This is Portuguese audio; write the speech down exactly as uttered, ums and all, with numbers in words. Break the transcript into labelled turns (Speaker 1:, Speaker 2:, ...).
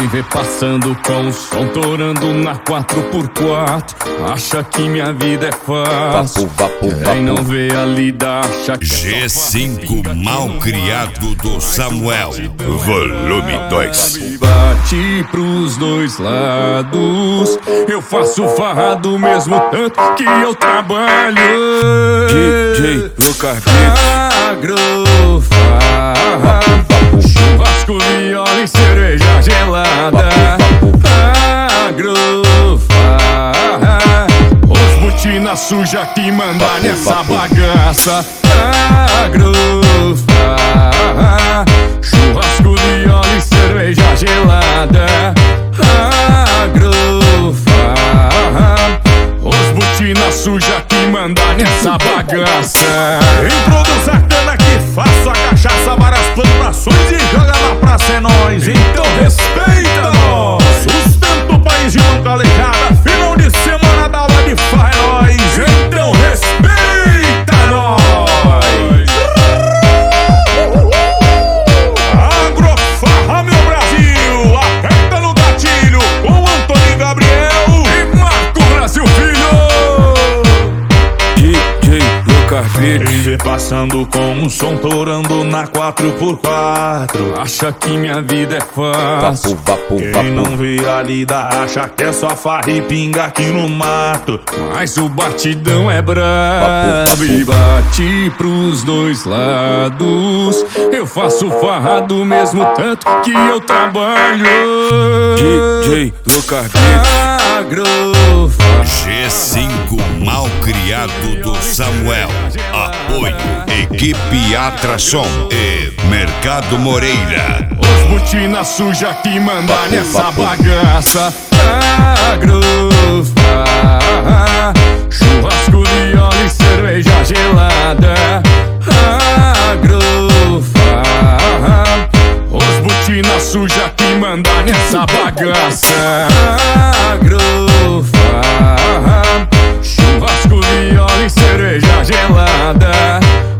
Speaker 1: Me vê passando com o som torando na quatro por quatro. Acha que minha vida é fácil.
Speaker 2: Vapo, vapo,
Speaker 1: Quem não
Speaker 2: vapo.
Speaker 1: vê a lida acha que
Speaker 3: G cinco Malcriado do Samuel, volume dois.
Speaker 1: bate pros dois lados. Eu faço farra do mesmo tanto que eu trabalho.
Speaker 2: D J Lucas
Speaker 1: Agrofarra, churrasco, viola e cerveja gelada. Agrofarra, os botina suja que manda nessa bagaça. Agrofarra, churrasco, viola e cerveja gelada. Agrofarra, os botina suja que manda nessa bagaça.
Speaker 4: Introduz a cana que faço a cachaça, várias plantações e joga na praça é nóis. Então respeita nós, sustenta o país de mão calejada. Final de semana da aula de farra é nóis. Então respeita nós. Agrofarra, meu Brasil, aperta no gatilho com Antônio Gabriel
Speaker 1: E Marco Brasil Filho.
Speaker 2: D J Lucas
Speaker 4: Quem vê passando com um som torando na quatro por quatro.
Speaker 1: Acha que minha vida é fácil.
Speaker 2: Vapo, vapo,
Speaker 4: Quem
Speaker 2: vapo.
Speaker 4: não vê a lida acha que é só farra e pinga aqui no mato.
Speaker 1: Mas o batidão é brabo e bate pros dois lados. Eu faço farra do mesmo tanto que eu trabalho.
Speaker 2: D J Lucas
Speaker 1: Agrofarra,
Speaker 3: G cinco Malcriado do Samuel. Apoio Equipe Atração e Mercado Moreira.
Speaker 1: os botina suja que manda nessa bagaça. Agrofarra, churrasco, viola e cerveja gelada. Agrofarra, os botina suja que manda nessa bagaça. Agrofarra, churrasco, viola e cerveja gelada.